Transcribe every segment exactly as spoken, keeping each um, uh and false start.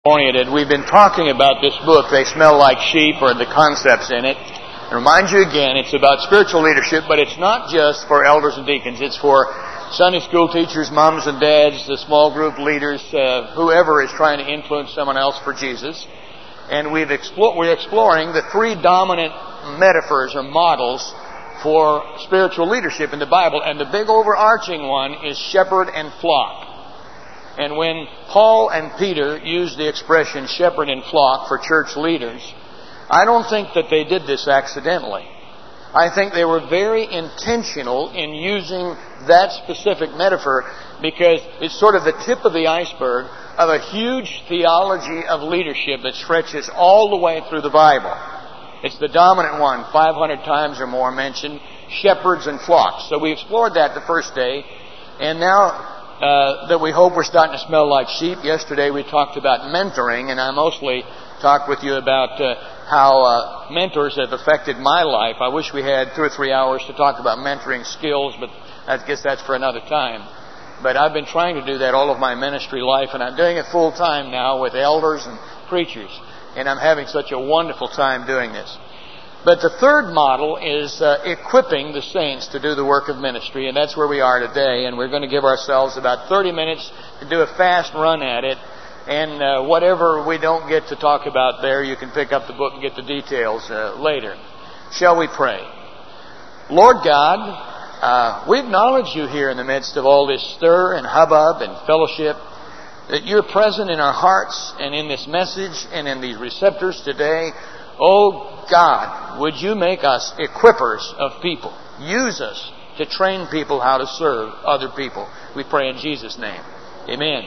Oriented. We've been talking about this book, They Smell Like Sheep, or the concepts in it. I remind you again, it's about spiritual leadership, but it's not just for elders and deacons. It's for Sunday school teachers, moms and dads, the small group leaders, uh, whoever is trying to influence someone else for Jesus. And we've explo- we're exploring the three dominant metaphors or models for spiritual leadership in the Bible. And the big overarching one is shepherd and flock. And when Paul and Peter used the expression shepherd and flock for church leaders, I don't think that they did this accidentally. I think they were very intentional in using that specific metaphor because it's sort of the tip of the iceberg of a huge theology of leadership that stretches all the way through the Bible. It's the dominant one, five hundred times or more mentioned, shepherds and flocks. So we explored that the first day, and now Uh, that we hope we're starting to smell like sheep. Yesterday we talked about mentoring, and I mostly talked with you about uh, how uh, mentors have affected my life. I wish we had two or three hours to talk about mentoring skills, but I guess that's for another time. But I've been trying to do that all of my ministry life, and I'm doing it full time now with elders and preachers, and I'm having such a wonderful time doing this. But the third model is uh, equipping the saints to do the work of ministry, and that's where we are today. And we're going to give ourselves about thirty minutes to do a fast run at it. And uh, whatever we don't get to talk about there, you can pick up the book and get the details uh, later. Shall we pray? Lord God, uh, we acknowledge you here in the midst of all this stir and hubbub and fellowship, that you're present in our hearts and in this message and in these receptors today. Oh God, would you make us equippers of people? Use us to train people how to serve other people. We pray in Jesus' name. Amen.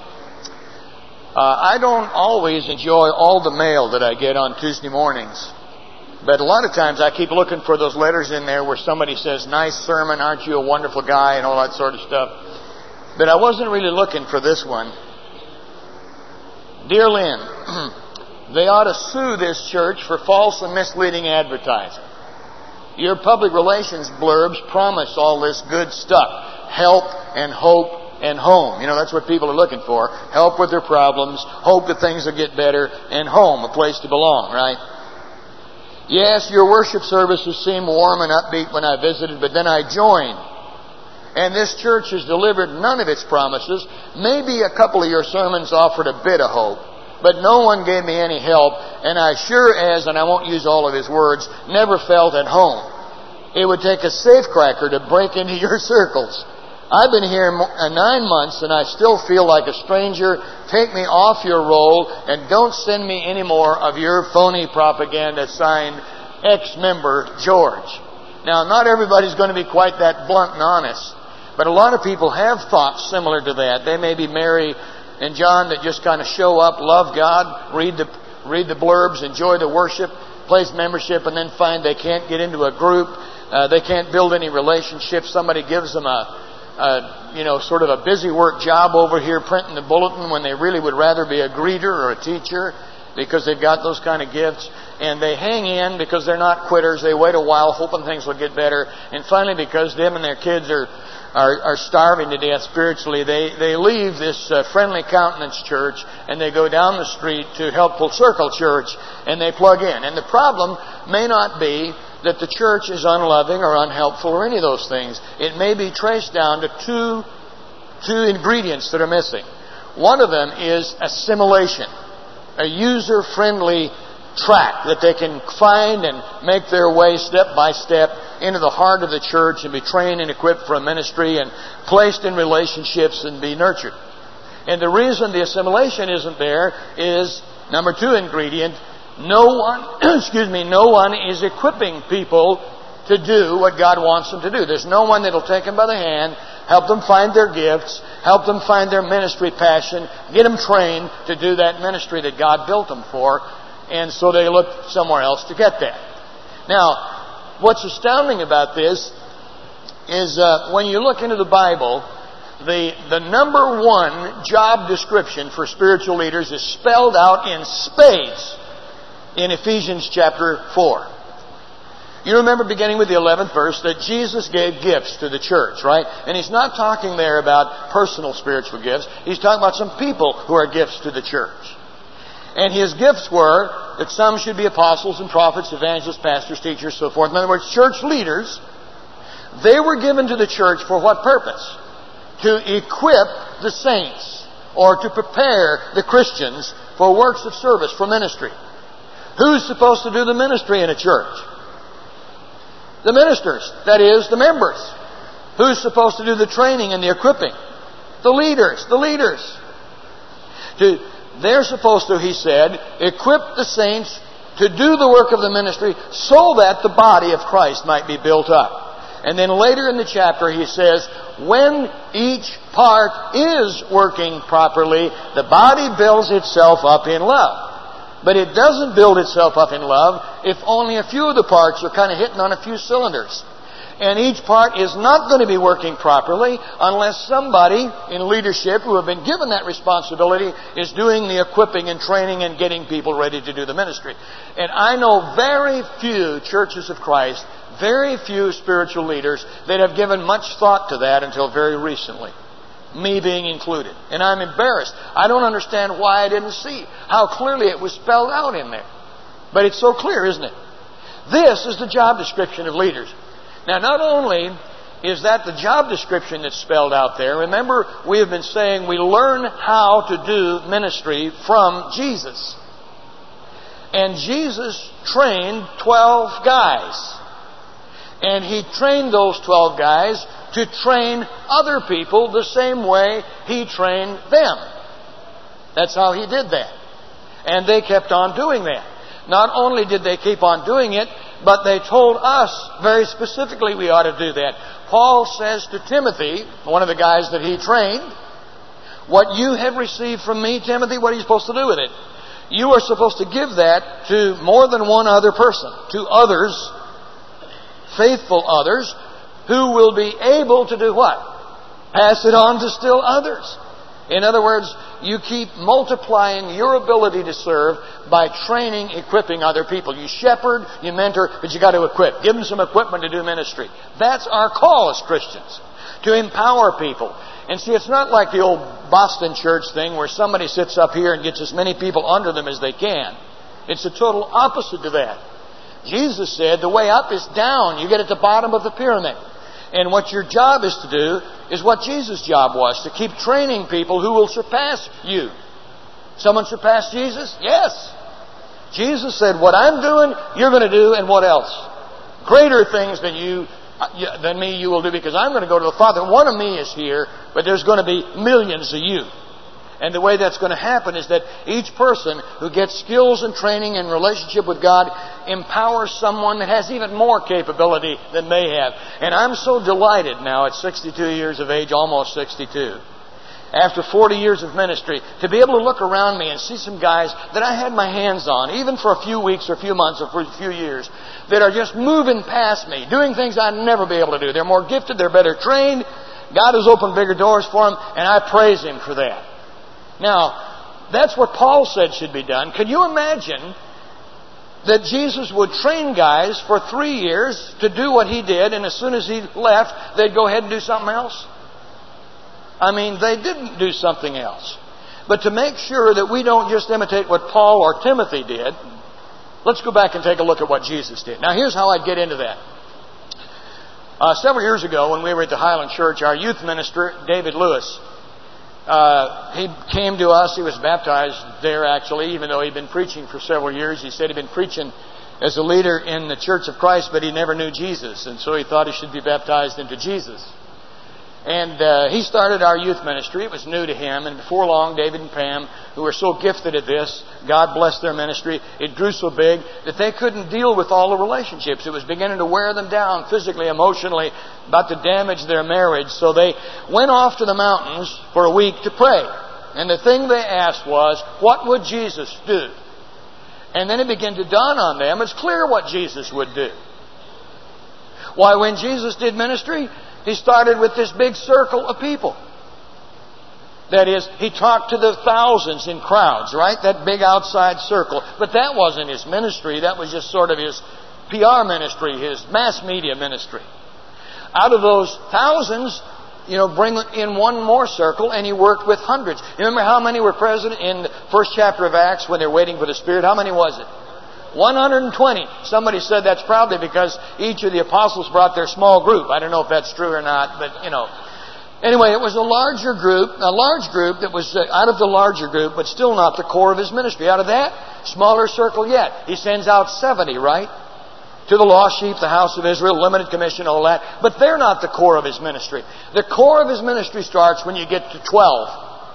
Uh, I don't always enjoy all the mail that I get on Tuesday mornings. But a lot of times I keep looking for those letters in there where somebody says, nice sermon, aren't you a wonderful guy, and all that sort of stuff. But I wasn't really looking for this one. Dear Lynn, they ought to sue this church for false and misleading advertising. Your public relations blurbs promise all this good stuff. Help and hope and home. You know, that's what people are looking for. Help with their problems, hope that things will get better, and home, a place to belong, right? Yes, your worship services seem warm and upbeat when I visited, but then I joined. And this church has delivered none of its promises. Maybe a couple of your sermons offered a bit of hope. But no one gave me any help, and I sure as, and I won't use all of his words, never felt at home. It would take a safecracker to break into your circles. I've been here nine months, and I still feel like a stranger. Take me off your roll, and don't send me any more of your phony propaganda signed ex-member George. Now, not everybody's going to be quite that blunt and honest, but a lot of people have thoughts similar to that. They may be Mary and John that just kind of show up, love God, read the read the blurbs, enjoy the worship, place membership, and then find they can't get into a group, uh, they can't build any relationships. Somebody gives them a, a, you know, sort of a busy work job over here printing the bulletin when they really would rather be a greeter or a teacher because they've got those kind of gifts. And they hang in because they're not quitters. They wait a while hoping things will get better. And finally, because them and their kids are Are, are starving to death spiritually, they, they leave this uh, friendly countenance church and they go down the street to Helpful Circle Church and they plug in. And the problem may not be that the church is unloving or unhelpful or any of those things. It may be traced down to two, two ingredients that are missing. One of them is assimilation, a user-friendly track that they can find and make their way step by step into the heart of the church and be trained and equipped for a ministry and placed in relationships and be nurtured. And the reason the assimilation isn't there is, number two ingredient, no one, excuse me, no one is equipping people to do what God wants them to do. There's no one that'll take them by the hand, help them find their gifts, help them find their ministry passion, get them trained to do that ministry that God built them for. And so they look somewhere else to get that. Now, what's astounding about this is uh, when you look into the Bible, the, the number one job description for spiritual leaders is spelled out in spades in Ephesians chapter four. You remember beginning with the eleventh verse that Jesus gave gifts to the church, right? And He's not talking there about personal spiritual gifts. He's talking about some people who are gifts to the church. And his gifts were that some should be apostles and prophets, evangelists, pastors, teachers, so forth. In other words, church leaders. They were given to the church for what purpose? To equip the saints, or to prepare the Christians for works of service, for ministry. Who's supposed to do the ministry in a church? The ministers, that is, the members. Who's supposed to do the training and the equipping? The leaders, the leaders. To, they're supposed to, he said, equip the saints to do the work of the ministry so that the body of Christ might be built up. And then later in the chapter he says, when each part is working properly, the body builds itself up in love. But it doesn't build itself up in love if only a few of the parts are kind of hitting on a few cylinders. And each part is not going to be working properly unless somebody in leadership who have been given that responsibility is doing the equipping and training and getting people ready to do the ministry. And I know very few churches of Christ, very few spiritual leaders that have given much thought to that until very recently. Me being included. And I'm embarrassed. I don't understand why I didn't see how clearly it was spelled out in there. But it's so clear, isn't it? This is the job description of leaders. Now, not only is that the job description that's spelled out there, remember we have been saying we learn how to do ministry from Jesus. And Jesus trained twelve guys. And He trained those twelve guys to train other people the same way He trained them. That's how He did that. And they kept on doing that. Not only did they keep on doing it, but they told us very specifically we ought to do that. Paul says to Timothy, one of the guys that he trained, what you have received from me, Timothy, what are you supposed to do with it? You are supposed to give that to more than one other person, to others, faithful others, who will be able to do what? Pass it on to still others. In other words, you keep multiplying your ability to serve by training, equipping other people. You shepherd, you mentor, but you got to equip. Give them some equipment to do ministry. That's our call as Christians, to empower people. And see, it's not like the old Boston church thing where somebody sits up here and gets as many people under them as they can. It's the total opposite to that. Jesus said the way up is down. You get at the bottom of the pyramid. And what your job is to do is what Jesus' job was, to keep training people who will surpass you. Someone surpass Jesus? Yes. Jesus said, what I'm doing, you're going to do, and what else? Greater things than you, than me you will do, because I'm going to go to the Father. One of me is here, but there's going to be millions of you. And the way that's going to happen is that each person who gets skills and training and relationship with God empowers someone that has even more capability than they have. And I'm so delighted now at sixty-two years of age, almost sixty-two, after forty years of ministry, to be able to look around me and see some guys that I had my hands on, even for a few weeks or a few months or for a few years, that are just moving past me, doing things I'd never be able to do. They're more gifted, they're better trained. God has opened bigger doors for them, and I praise Him for that. Now, that's what Paul said should be done. Can you imagine that Jesus would train guys for three years to do what He did, and as soon as He left, they'd go ahead and do something else? I mean, they didn't do something else. But to make sure that we don't just imitate what Paul or Timothy did, let's go back and take a look at what Jesus did. Now, here's how I'd get into that. Uh, several years ago, when we were at the Highland Church, our youth minister, David Lewis, Uh, he came to us. He was baptized there, actually, even though he'd been preaching for several years. He said he'd been preaching as a leader in the Church of Christ, but he never knew Jesus, and so he thought he should be baptized into Jesus. And uh, he started our youth ministry. It was new to him, and before long, David and Pam, who were so gifted at this, God blessed their ministry. It grew so big that they couldn't deal with all the relationships. It was beginning to wear them down physically, emotionally, about to damage their marriage. So they went off to the mountains for a week to pray. And the thing they asked was, what would Jesus do? And then it began to dawn on them, it's clear what Jesus would do. Why, when Jesus did ministry, He started with this big circle of people. That is, He talked to the thousands in crowds, right? That big outside circle. But that wasn't His ministry. That was just sort of His P R ministry, His mass media ministry. Out of those thousands, you know, bring in one more circle, and he worked with hundreds. You remember how many were present in the first chapter of Acts when they're waiting for the Spirit? How many was it? one hundred twenty. Somebody said that's probably because each of the apostles brought their small group. I don't know if that's true or not, but, you know. Anyway, it was a larger group, a large group that was out of the larger group, but still not the core of his ministry. Out of that, smaller circle yet. He sends out seventy, right? To the lost sheep, the house of Israel, limited commission, all that. But they're not the core of his ministry. The core of his ministry starts when you get to twelve.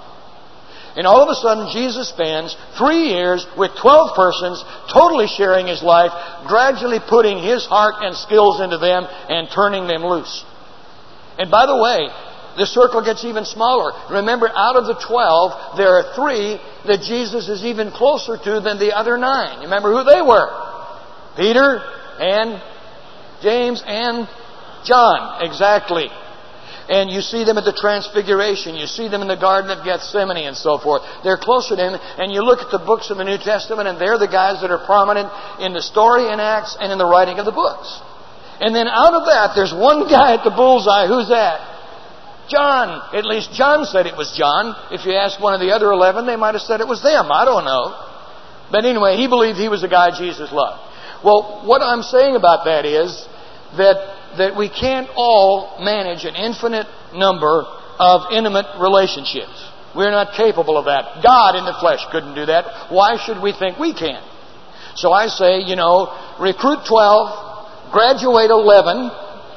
And all of a sudden, Jesus spends three years with twelve persons, totally sharing his life, gradually putting his heart and skills into them and turning them loose. And by the way, the circle gets even smaller. Remember, out of the twelve, there are three that Jesus is even closer to than the other nine. You remember who they were? Peter and James and John. Exactly. And you see them at the Transfiguration. You see them in the Garden of Gethsemane and so forth. They're closer to him. And you look at the books of the New Testament, and they're the guys that are prominent in the story in Acts and in the writing of the books. And then out of that, there's one guy at the bullseye. Who's that? John. At least John said it was John. If you ask one of the other eleven, they might have said it was them. I don't know. But anyway, he believed he was the guy Jesus loved. Well, what I'm saying about that is that that we can't all manage an infinite number of intimate relationships. We're not capable of that. God in the flesh couldn't do that. Why should we think we can? So I say, you know, recruit twelve, graduate eleven,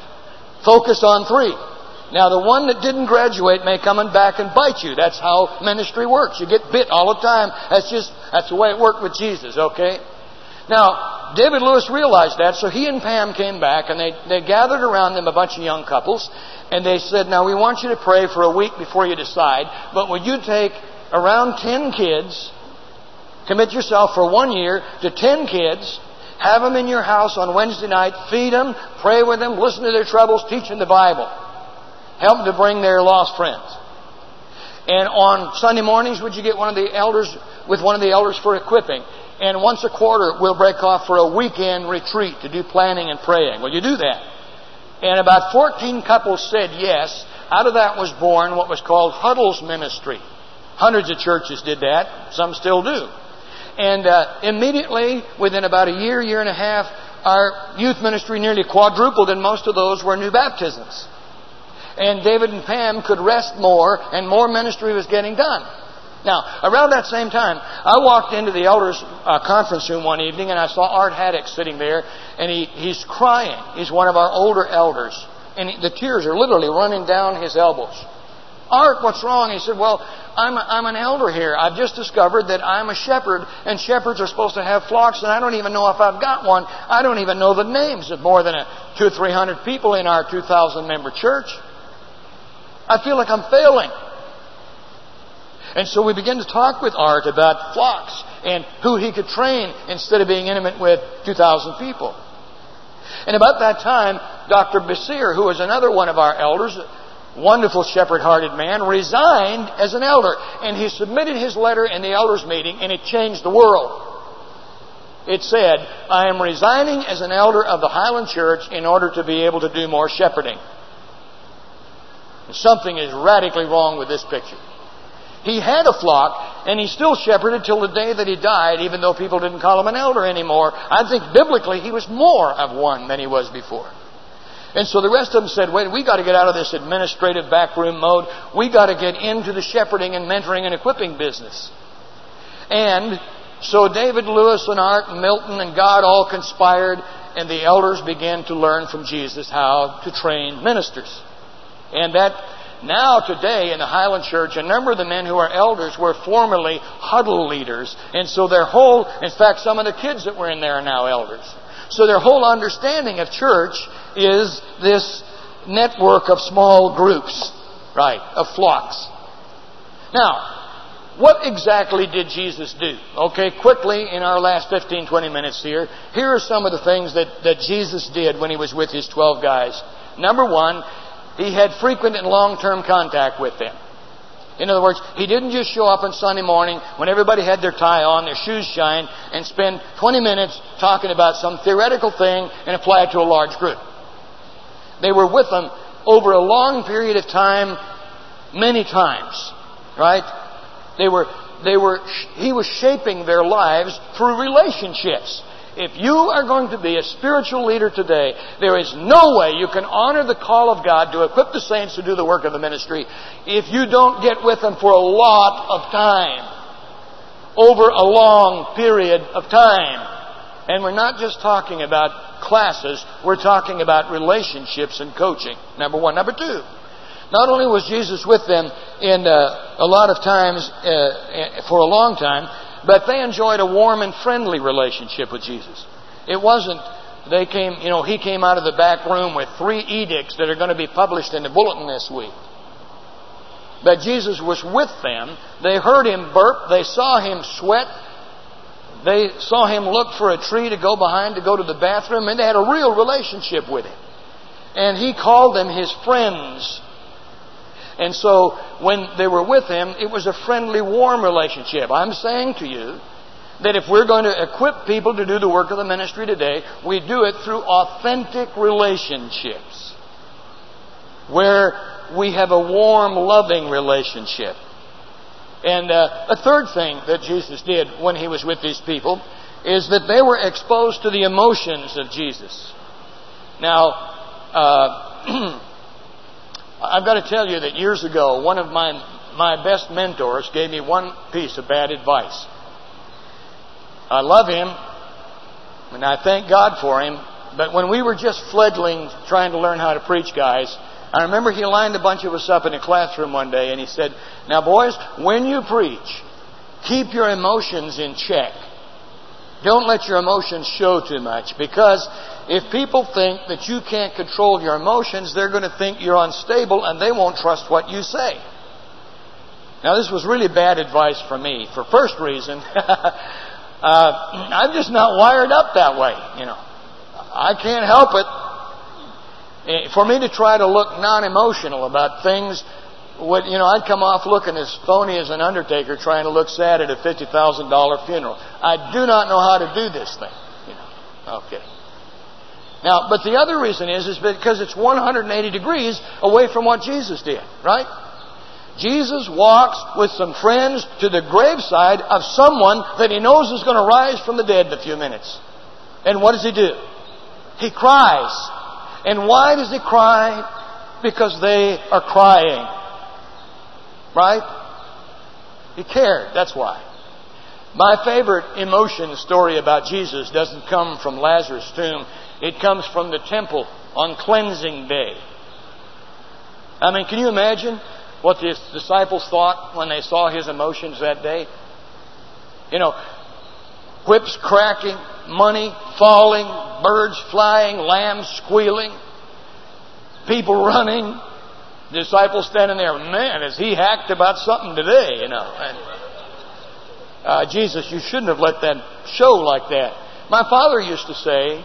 focus on three. Now, the one that didn't graduate may come and back and bite you. That's how ministry works. You get bit all the time. That's just, that's the way it worked with Jesus, okay? Now, David Lewis realized that, so he and Pam came back, and they, they gathered around them a bunch of young couples, and they said, now we want you to pray for a week before you decide, but would you take around ten kids, commit yourself for one year to ten kids, have them in your house on Wednesday night, feed them, pray with them, listen to their troubles, teach them the Bible. Help them to bring their lost friends. And on Sunday mornings, would you get one of the elders, with one of the elders for equipping? And once a quarter, we'll break off for a weekend retreat to do planning and praying. Well, you do that. And about fourteen couples said yes. Out of that was born what was called Huddles Ministry. Hundreds of churches did that. Some still do. And uh, immediately, within about a year, year and a half, our youth ministry nearly quadrupled, and most of those were new baptisms. And David and Pam could rest more, and more ministry was getting done. Now, around that same time, I walked into the elders' uh, conference room one evening, and I saw Art Haddock sitting there, and he, he's crying. He's one of our older elders, and he, the tears are literally running down his elbows. Art, what's wrong? He said, well, I'm, a, I'm an elder here. I've just discovered that I'm a shepherd, and shepherds are supposed to have flocks, and I don't even know if I've got one. I don't even know the names of more than a two or three hundred people in our two thousand member church. I feel like I'm failing. And so we began to talk with Art about flocks and who he could train instead of being intimate with two thousand people. And about that time, Doctor Basir, who was another one of our elders, a wonderful shepherd-hearted man, resigned as an elder. And he submitted his letter in the elders' meeting, and it changed the world. It said, I am resigning as an elder of the Highland Church in order to be able to do more shepherding. Something is radically wrong with this picture. He had a flock, and he still shepherded till the day that he died, even though people didn't call him an elder anymore. I think biblically he was more of one than he was before. And so the rest of them said, wait, we got to get out of this administrative backroom mode. We got to get into the shepherding and mentoring and equipping business. And so David Lewis and Art and Milton and God all conspired, and the elders began to learn from Jesus how to train ministers. And that now today in the Highland Church, a number of the men who are elders were formerly huddle leaders. And so their whole, in fact, some of the kids that were in there are now elders. So their whole understanding of church is this network of small groups, right, of flocks. Now, what exactly did Jesus do? Okay, quickly in our last fifteen, twenty minutes here, here are some of the things that, that Jesus did when he was with his twelve guys. Number one, he had frequent and long-term contact with them. In other words, he didn't just show up on Sunday morning when everybody had their tie on, their shoes shined, and spend twenty minutes talking about some theoretical thing and apply it to a large group. They were with them over a long period of time, many times. Right? They were, they were, he was shaping their lives through relationships. If you are going to be a spiritual leader today, there is no way you can honor the call of God to equip the saints to do the work of the ministry if you don't get with them for a lot of time. Over a long period of time. And we're not just talking about classes, we're talking about relationships and coaching. Number one. Number two, not only was Jesus with them in uh, a lot of times uh, for a long time, but they enjoyed a warm and friendly relationship with Jesus. It wasn't, they came, you know, he came out of the back room with three edicts that are going to be published in the bulletin this week. But Jesus was with them. They heard him burp. They saw him sweat. They saw him look for a tree to go behind to go to the bathroom. And they had a real relationship with him. And he called them his friends. And so when they were with him, it was a friendly, warm relationship. I'm saying to you that if we're going to equip people to do the work of the ministry today, we do it through authentic relationships where we have a warm, loving relationship. And uh, a third thing that Jesus did when he was with these people is that they were exposed to the emotions of Jesus. Now, uh, I've got to tell you that years ago, one of my my best mentors gave me one piece of bad advice. I love him, and I thank God for him, but when we were just fledgling trying to learn how to preach, guys, I remember he lined a bunch of us up in a classroom one day and he said, "Now boys, when you preach, keep your emotions in check. Don't let your emotions show too much, because if people think that you can't control your emotions, they're going to think you're unstable and they won't trust what you say." Now this was really bad advice for me. For first reason, uh, I'm just not wired up that way. You know, I can't help it. For me to try to look non-emotional about things, would, you know, I'd come off looking as phony as an undertaker trying to look sad at a fifty thousand dollars funeral. I do not know how to do this thing. You know, okay. Now, but the other reason is, is because it's one hundred eighty degrees away from what Jesus did, right? Jesus walks with some friends to the graveside of someone that he knows is going to rise from the dead in a few minutes. And what does he do? He cries. And why does he cry? Because they are crying. Right? He cared. That's why. My favorite emotion story about Jesus doesn't come from Lazarus' tomb. It comes from the temple on cleansing day. I mean, can you imagine what the disciples thought when they saw his emotions that day? You know, whips cracking, money falling, birds flying, lambs squealing, people running, disciples standing there. Man, is he hacked about something today, you know. And, uh, Jesus, you shouldn't have let that show like that. My father used to say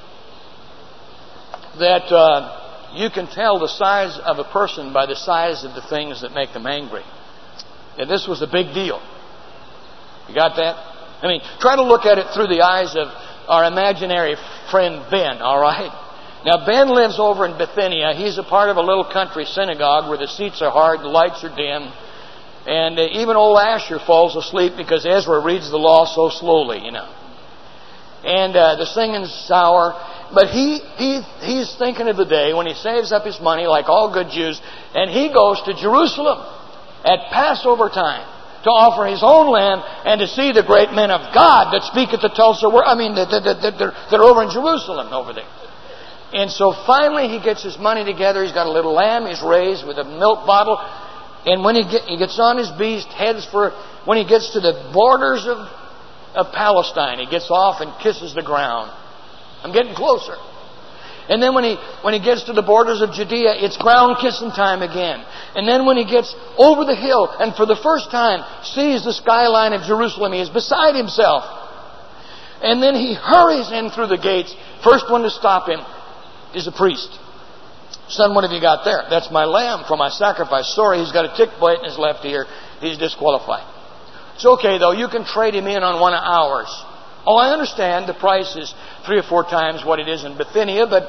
that uh, you can tell the size of a person by the size of the things that make them angry. And this was a big deal. You got that? I mean, try to look at it through the eyes of our imaginary friend Ben, all right? Now, Ben lives over in Bithynia. He's a part of a little country synagogue where the seats are hard, the lights are dim. And uh, even old Asher falls asleep because Ezra reads the law so slowly, you know. And uh, the singing's sour. But he, he he's thinking of the day when he saves up his money like all good Jews, and he goes to Jerusalem at Passover time to offer his own lamb and to see the great men of God that speak at the Tulsa word. I mean, that, that, that, that, that are over in Jerusalem over there. And so finally he gets his money together. He's got a little lamb he's raised with a milk bottle. And when he, get, he gets on his beast, heads for, when he gets to the borders of, of Palestine, he gets off and kisses the ground. I'm getting closer. And then when he when he gets to the borders of Judea, it's ground kissing time again. And then when he gets over the hill and for the first time sees the skyline of Jerusalem, he is beside himself. And then he hurries in through the gates. First one to stop him is a priest. "Son, what have you got there?" "That's my lamb for my sacrifice." "Sorry, he's got a tick bite in his left ear. He's disqualified." "It's okay though, you can trade him in on one of ours." "Oh, I understand the price is three or four times what it is in Bithynia, but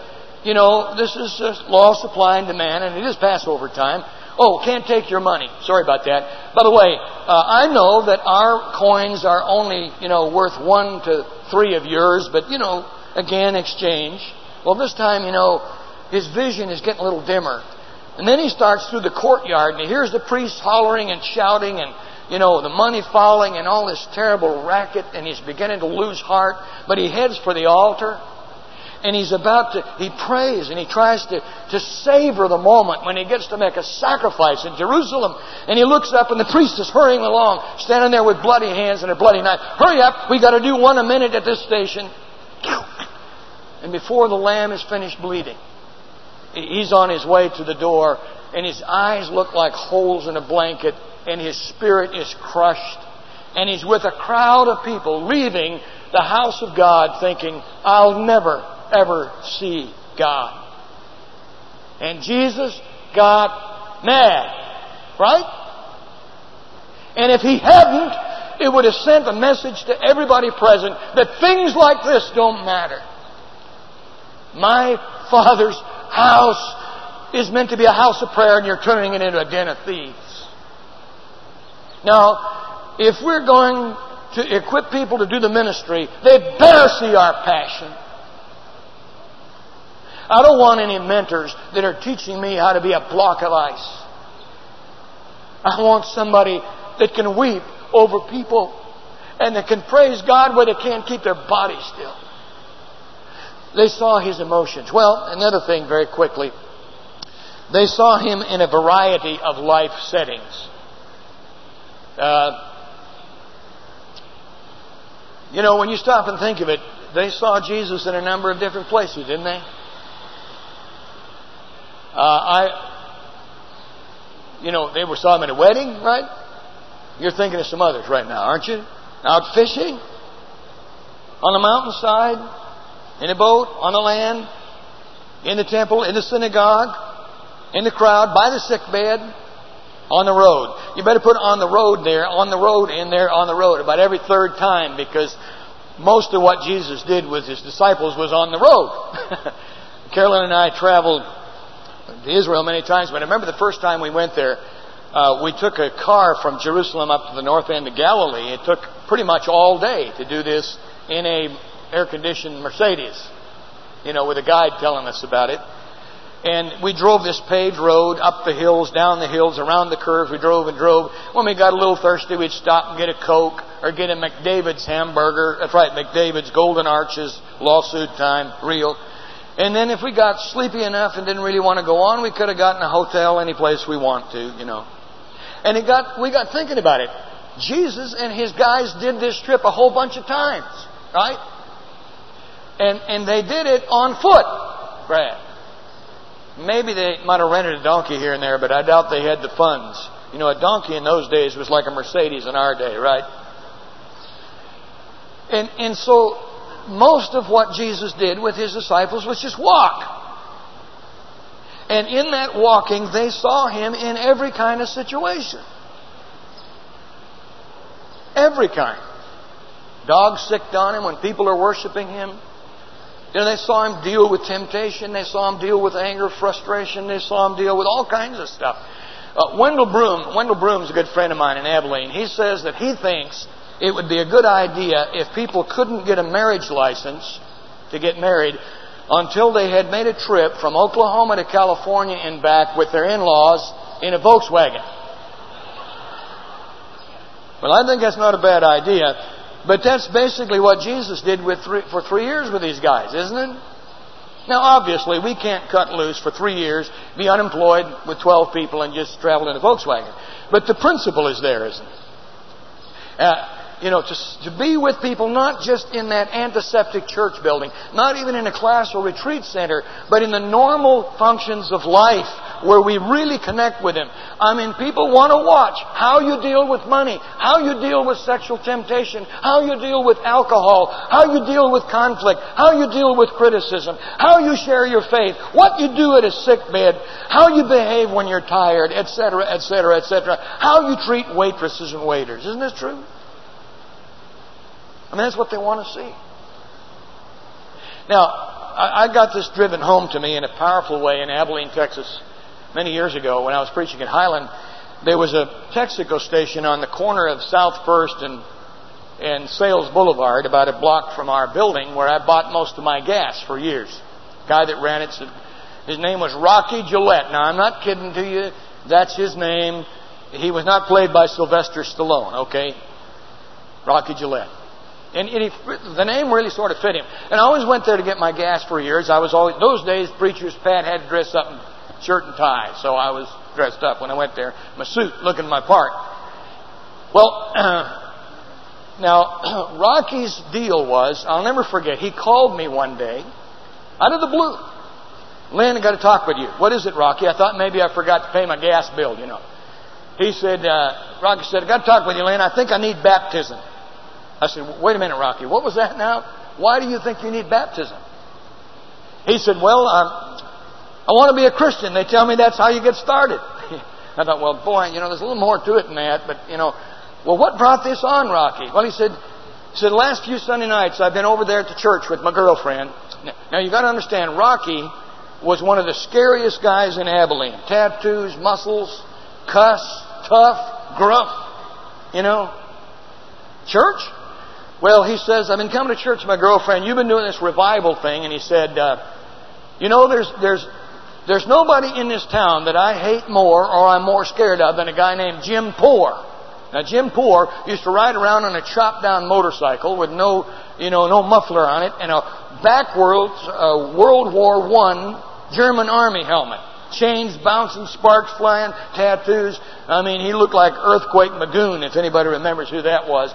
you know, this is a law of supply and demand, and it is Passover time. Oh, can't take your money. Sorry about that. By the way, uh, I know that our coins are only, you know, worth one to three of yours, but, you know, again, exchange. Well, this time, you know, his vision is getting a little dimmer. And then he starts through the courtyard, and he hears the priests hollering and shouting, and, you know, the money falling, and all this terrible racket, and he's beginning to lose heart. But he heads for the altar. And he's about to, he prays and he tries to, to savor the moment when he gets to make a sacrifice in Jerusalem. And he looks up and the priest is hurrying along, standing there with bloody hands and a bloody knife. Hurry up, we got to do one a minute at this station. And before the lamb is finished bleeding, he's on his way to the door, and his eyes look like holes in a blanket, and his spirit is crushed. And he's with a crowd of people leaving the house of God thinking, I'll never ever see God. And Jesus got mad. Right? And if he hadn't, it would have sent a message to everybody present that things like this don't matter. My Father's house is meant to be a house of prayer, and you're turning it into a den of thieves. Now, if we're going to equip people to do the ministry, they better see our passion. I don't want any mentors that are teaching me how to be a block of ice. I want somebody that can weep over people and that can praise God where they can't keep their body still. They saw his emotions. Well, another thing very quickly. They saw him in a variety of life settings. Uh, you know, when you stop and think of it, they saw Jesus in a number of different places, didn't they? Uh, I, you know, they were saw him at a wedding, right? You're thinking of some others right now, aren't you? Out fishing, on the mountainside, in a boat, on the land, in the temple, in the synagogue, in the crowd, by the sick bed, on the road. You better put on the road there, on the road, in there, on the road, about every third time, because most of what Jesus did with his disciples was on the road. Carolyn and I traveled to Israel many times, but I remember the first time we went there, uh, we took a car from Jerusalem up to the north end of Galilee. It took pretty much all day to do this in a air-conditioned Mercedes, you know, with a guide telling us about it. And we drove this paved road up the hills, down the hills, around the curves. We drove and drove. When we got a little thirsty, we'd stop and get a Coke or get a McDavid's hamburger. That's right, McDavid's, Golden Arches, lawsuit time, real. And then if we got sleepy enough and didn't really want to go on, we could have gotten a hotel any place we want to, you know. And it got we got thinking about it. Jesus and his guys did this trip a whole bunch of times, right? And and they did it on foot, Brad. Maybe they might have rented a donkey here and there, but I doubt they had the funds. You know, a donkey in those days was like a Mercedes in our day, right? And and so most of what Jesus did with his disciples was just walk. And in that walking, they saw him in every kind of situation. Every kind. Dogs sicked on him when people are worshiping him. You know, they saw him deal with temptation. They saw him deal with anger, frustration. They saw him deal with all kinds of stuff. Uh, Wendell Broom, Wendell Broom's a good friend of mine in Abilene. He says that he thinks it would be a good idea if people couldn't get a marriage license to get married until they had made a trip from Oklahoma to California and back with their in-laws in a Volkswagen. Well, I think that's not a bad idea, but that's basically what Jesus did with three, for three years with these guys, isn't it? Now, obviously, we can't cut loose for three years, be unemployed with twelve people, and just travel in a Volkswagen. But the principle is there, isn't it? Uh, You know, to, to be with people not just in that antiseptic church building, not even in a class or retreat center, but in the normal functions of life where we really connect with Him. I mean, people want to watch how you deal with money, how you deal with sexual temptation, how you deal with alcohol, how you deal with conflict, how you deal with criticism, how you share your faith, what you do at a sick bed, how you behave when you're tired, et cetera, et cetera, et cetera, how you treat waitresses and waiters. Isn't this true? I mean, that's what they want to see. Now, I, I got this driven home to me in a powerful way in Abilene, Texas, many years ago when I was preaching at Highland. There was a Texaco station on the corner of South First and, and Sales Boulevard, about a block from our building, where I bought most of my gas for years. The guy that ran it said, his name was Rocky Gillette. Now, I'm not kidding to you. That's his name. He was not played by Sylvester Stallone, okay? Rocky Gillette. And, and he, the name really sort of fit him. And I always went there to get my gas for years. I was always, those days, preachers, Pat had to dress up in shirt and tie. So I was dressed up when I went there. My suit, looking my part. Well, uh, now, Rocky's deal was, I'll never forget, he called me one day, out of the blue. Lynn, I got to talk with you. What is it, Rocky? I thought maybe I forgot to pay my gas bill, you know. He said, uh, Rocky said, I got to talk with you, Lynn. I think I need baptism. I said, wait a minute, Rocky. What was that now? Why do you think you need baptism? He said, well, um, I want to be a Christian. They tell me that's how you get started. I thought, well, boy, you know, there's a little more to it than that. But, you know, well, what brought this on, Rocky? Well, he said, he said, the last few Sunday nights I've been over there at the church with my girlfriend. Now, you got to understand, Rocky was one of the scariest guys in Abilene. Tattoos, muscles, cuss, tough, gruff, you know. Church? Well, he says, I've been coming to church with my girlfriend. You've been doing this revival thing. And he said, uh, you know, there's there's there's nobody in this town that I hate more or I'm more scared of than a guy named Jim Poor. Now, Jim Poor used to ride around on a chopped-down motorcycle with no, you know, no muffler on it and a backwards uh, World War One German Army helmet. Chains bouncing, sparks flying, tattoos. I mean, he looked like Earthquake Magoon, if anybody remembers who that was.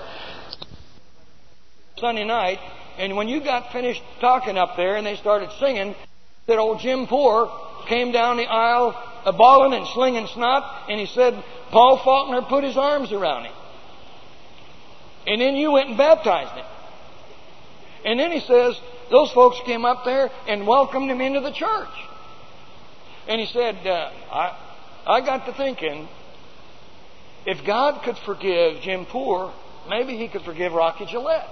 Sunday night, and when you got finished talking up there and they started singing, that old Jim Poor came down the aisle a bawling and slinging snot, and he said, Paul Faulkner put his arms around him. And then you went and baptized him. And then he says, those folks came up there and welcomed him into the church. And he said, uh, I, I got to thinking, if God could forgive Jim Poor, maybe He could forgive Rocky Gillette.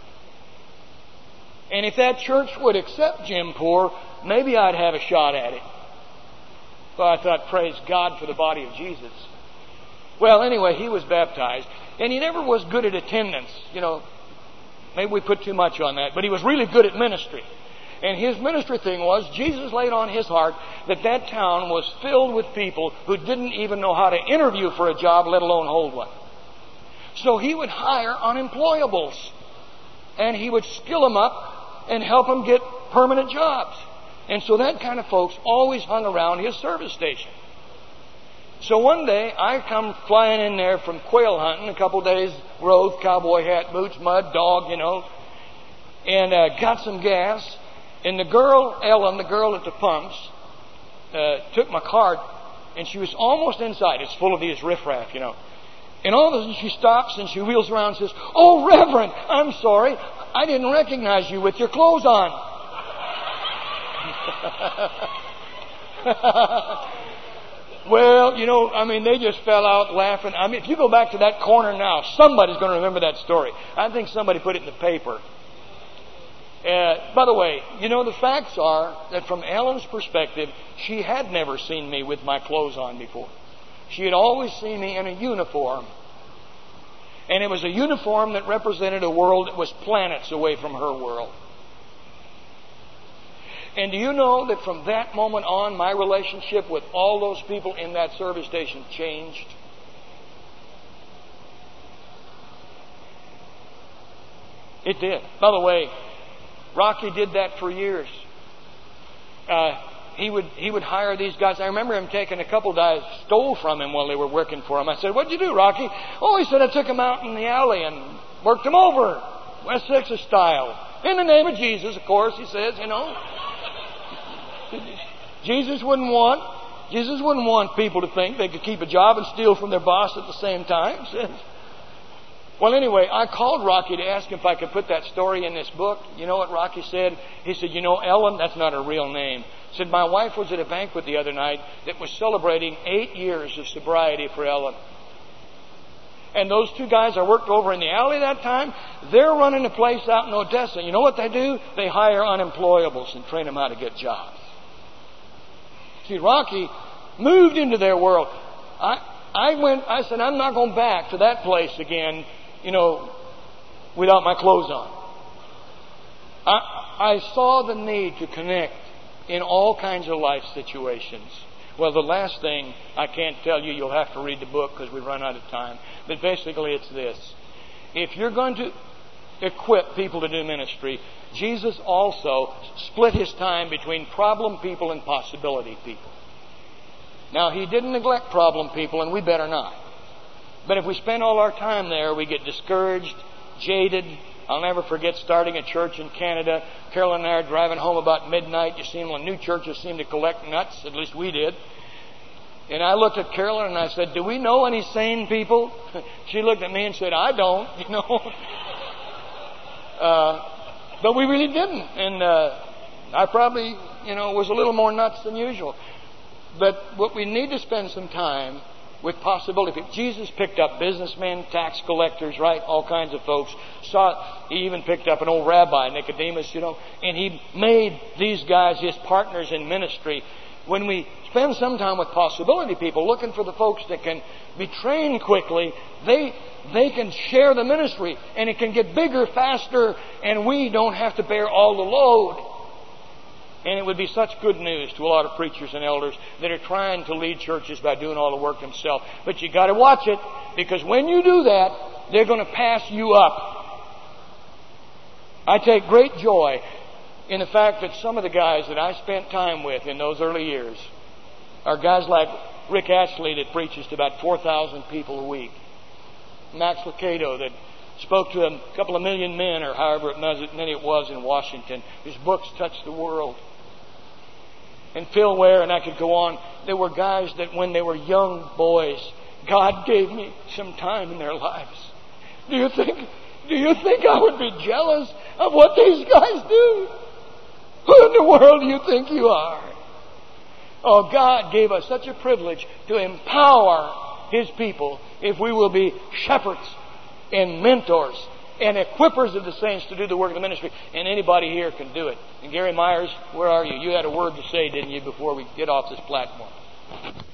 And if that church would accept Jim Poor, maybe I'd have a shot at it. So I thought, praise God for the body of Jesus. Well, anyway, he was baptized. And he never was good at attendance. You know, maybe we put too much on that. But he was really good at ministry. And his ministry thing was, Jesus laid on his heart that that town was filled with people who didn't even know how to interview for a job, let alone hold one. So he would hire unemployables. And he would skill them up and help them get permanent jobs. And so that kind of folks always hung around his service station. So one day, I come flying in there from quail hunting, a couple days road, cowboy hat, boots, mud, dog, you know, and uh, got some gas. And the girl, Ellen, the girl at the pumps, uh, took my cart, and she was almost inside. It's full of these riffraff, you know. And all of a sudden she stops and she wheels around and says, "Oh, Reverend, I'm sorry. I didn't recognize you with your clothes on." Well, you know, I mean, they just fell out laughing. I mean, if you go back to that corner now, somebody's going to remember that story. I think somebody put it in the paper. Uh, by the way, you know, the facts are that from Ellen's perspective, she had never seen me with my clothes on before. She had always seen me in a uniform. And it was a uniform that represented a world that was planets away from her world. And do you know that from that moment on, my relationship with all those people in that service station changed? It did. By the way, Rocky did that for years. Uh, he would he would hire these guys. I remember him taking a couple guys, stole from him while they were working for him. I said, "What'd you do, Rocky?" "Oh," he said, "I took them out in the alley and worked them over, West Texas style. In the name of Jesus, of course," he says, you know. Jesus wouldn't want Jesus wouldn't want people to think they could keep a job and steal from their boss at the same time. Well, anyway, I called Rocky to ask him if I could put that story in this book. You know what Rocky said? He said, "You know, Ellen, that's not her real name." He said, "My wife was at a banquet the other night that was celebrating eight years of sobriety for Ellen. And those two guys I worked over in the alley that time, they're running a place out in Odessa. You know what they do? They hire unemployables and train them how to get jobs. See, Rocky moved into their world. I, I went, I said, I'm not going back to that place again, you know, without my clothes on. I, I saw the need to connect in all kinds of life situations. Well, the last thing I can't tell you, you'll have to read the book because we run out of time. But basically it's this. If you're going to equip people to do ministry, Jesus also split His time between problem people and possibility people. Now, He didn't neglect problem people, and we better not. But if we spend all our time there, we get discouraged, jaded. I'll never forget starting a church in Canada. Carolyn and I are driving home about midnight. You see, when new churches seem to collect nuts, at least we did. And I looked at Carolyn and I said, do we know any sane people? She looked at me and said, I don't, you know. uh, but we really didn't. And uh, I probably, you know, was a little more nuts than usual. But what we need to spend some time with possibility. Jesus picked up businessmen, tax collectors, right? All kinds of folks. Saw, he even picked up an old rabbi, Nicodemus, you know, and he made these guys his partners in ministry. When we spend some time with possibility people, looking for the folks that can be trained quickly, they they can share the ministry, and it can get bigger, faster, and we don't have to bear all the load. And it would be such good news to a lot of preachers and elders that are trying to lead churches by doing all the work themselves. But you got to watch it, because when you do that, they're going to pass you up. I take great joy in the fact that some of the guys that I spent time with in those early years are guys like Rick Ashley that preaches to about four thousand people a week. Max Lucado that spoke to a couple of million men, or however many it was, in Washington. His books touched the world. And Phil Ware, and I could go on. There were guys that when they were young boys, God gave me some time in their lives. Do you think, do you think I would be jealous of what these guys do? Who in the world do you think you are? Oh, God gave us such a privilege to empower His people if we will be shepherds and mentors and equippers of the saints to do the work of the ministry. And anybody here can do it. And Gary Myers, where are you? You had a word to say, didn't you, before we get off this platform?